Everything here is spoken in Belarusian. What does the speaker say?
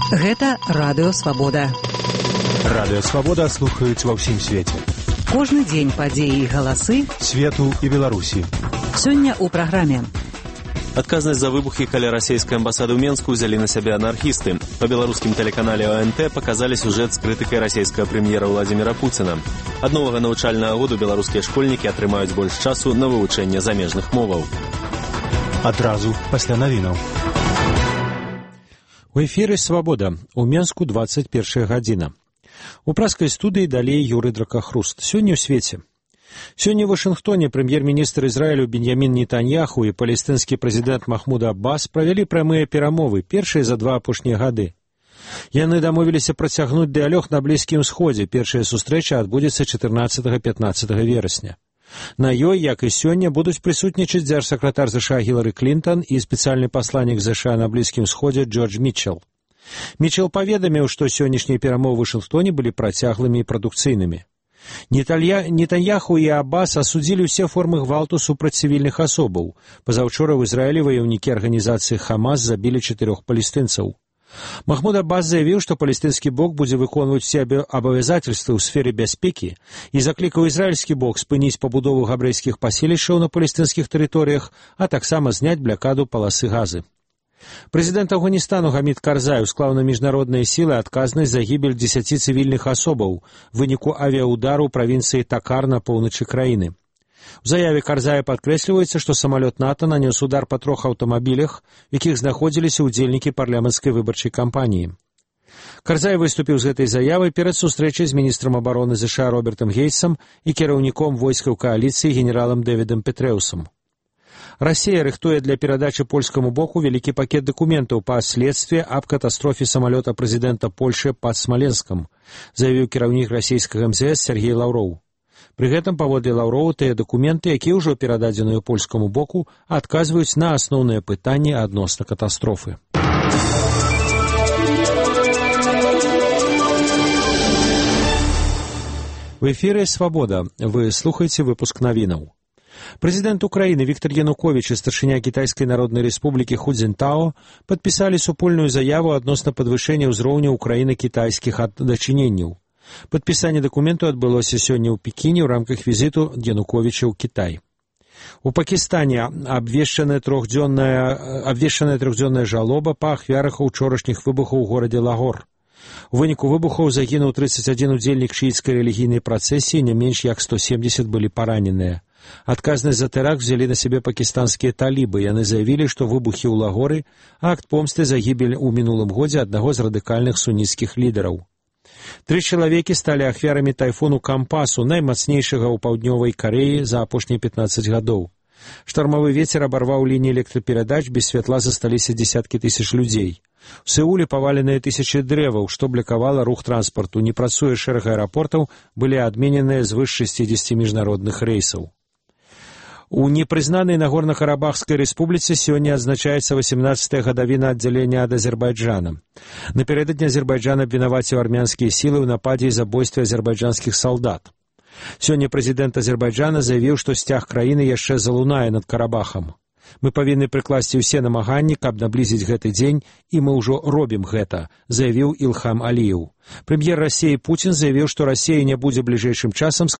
Гэта Радыё Свабода. Радыё Свабода слухаюць ва ўсім свеце. Кожны дзень падзеі і галасы свету і Беларусі. Сёння ў праграме. Адказнасць за выбухі каля расійскай амбасады ў Менску ўзялі на сябе анархісты. Па беларускім тэлеканале ОНТ паказалі сюжэт з крытыкай расійскага прэм'ера Владзіміра Пуціна. Ад новага навучальнага году беларускія школьнікі атрымаюць больш часу на вывучэнне замежных моваў. Адразу пасля навінаў. У эфіры «Свабода». У Менску 21 гадзіна. У праскай студыі далей Юрый Дракахруст. Сёння ў свеце. Сёння ў Вашынгтоне прэм'ер-міністр Ізраілю Беньямін Нетаньяху і палестынскі прэзідэнт Махмуд Аббас правялі прамыя перамовы, першыя за 2 апошнія гады. Яны дамовіліся працягнуць дыялог на Блізкім Сходзе. Першая сустрэча адбудзецца 14-15 верасня. На ёй, як і сёння, будуць прысутнічаць дзяржсакратар США Гілары Клінтон і спецыяльны пасланнік США на Блізкім Сходзе Джордж Мітчел. Мітчел паведаміў, што сённяшнія перамовы ў Вашынгтоне былі працяглымі і прадукцыйнымі. Нетаньяху і Аббас асудзілі ўсе формы гвалту супраць цывільных асобаў. Пазаўчора ў Ізраілі ваяўнікі арганізацыі Хамас забілі 4 палестынцаў. Махмуд Аббас заявіў, што палестынскі бок будзе выконваць усе абавязательствы ў сферы бяспекі і заклікаў ізраільскі бок спыніць пабудову габрэйскіх паселішчаў на палестынскіх тэрыторыях, а таксама зняць блакаду паласы Газы. Прэзідэнт Афганістану Гамід Карзай усклаў на міжнародныя сілы адказнасць за гібель 10 цывільных асобаў у выніку авіаудару ў правінцыі Такар на поўначы краіны. У заяве Карзая падкрэсліваецца, што самалёт НАТО нанёс удар па 3 аўтамабілях, у якіх знаходзіліся ўдзельнікі парламенцкай выбарчай кампаніі. Карзай выступіў з гэтай заявай перад сустрэчай з міністрам абароны США Робертам Гейтсам і кіраўніком войскаў кааліцыі генералам Дэвідам Петрэусам. Расія рыхтуе для перадачы польскаму боку вялікі пакет дакументаў па следстве аб катастрофе самалёта прэзідэнта Польшы пад Смаленскам, заявіў кіраўнік расійскага МЗС Сергей Лаўроў. Пры гэтым, паводле Лаўроў, тыя дакументы, якія ўжо перададзеныя польскаму боку, адказваюць на асноўныя пытанні адносна катастрофы. В эфіры «Свабода». Вы слухаеце выпуск навінаў. Прэзідэнт Украіны Віктор Януковіч і старшыня Кітайскай Народнай Рэспублікі Ху Цзінтао падпісалі супольную заяву адносна падвышэння ўзроўня ўкраіна-кітайскіх дачыненняў. Падпісанне дакументу адбылося сёння ў Пекіне ў рамках візіту Януковіча ў Кітай. У Пакістане абвешчаная трохдзённая жалоба па ахвярах учорашніх выбухаў у горадзе Лагор. У выніку выбухаў загінуў 31 удзельнік шыіцкай рэлігійнай працэсіі, не менш як 170 былі параненыя. Адказнасць за тэракт взялі на сябе пакістанскія талібы. Яны заявілі, што выбухі ў Лагоры – акт помсты за гібель у мінулым годзе аднаго з радыкальных суніцкіх лідараў. 3 чалавекі сталі ахвярамі тайфуну Кампасу, наймацнейшага ў паўднёвай Карэі за апошнія 15 гадоў. Штармавы вецер абарваў лініі электраперадач, без святла засталіся дзесяткі тысяч людзей. У Сеуле паваленыя тысячы дрэваў, што блакавала рух транспарту. Не працуе шэраг аэрапортаў, былі адмененыя звыш 60 міжнародных рэйсаў. У непрызнанай Нагорна-Карабахскай рэспубліцы сёння адзначаецца 18-я гадавіна аддзялення ад Азербайджана. Напярэдадні Азербайджан абвінаваціў армянскія сілы ў нападзе і забойстве азербайджанскіх салдат. Сёння прэзідэнт Азербайджана заявіў, што сцяг краіны яшчэ залунае над Карабахам. Мы павінны прыкласці ўсе намаганні, каб наблізіць гэты дзень, і мы ўжо робім гэта, заявіў Ілхам Аліеў. Прэм'ер Расіі Пуцін заявіў, што Расія не будзе бліжэйшым часам